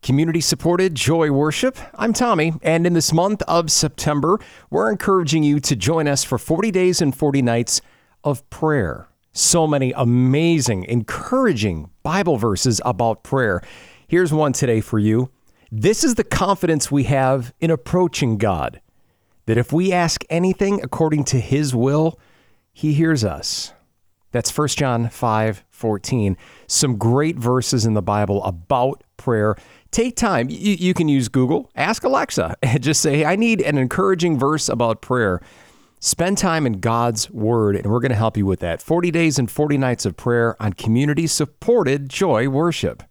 Community-supported Joy Worship. I'm Tommy, and in this month of September, we're encouraging you to join us for 40 days and 40 nights of prayer. So many amazing, encouraging Bible verses about prayer. Here's one today for you. This is the confidence we have in approaching God, that if we ask anything according to His will, He hears us. That's 1 John 5:14. Some great verses in the Bible about prayer. Take time. You can use Google. Ask Alexa and just say, hey, I need an encouraging verse about prayer. Spend time in God's Word, and we're going to help you with that. 40 days and 40 nights of prayer on community-supported Joy Worship.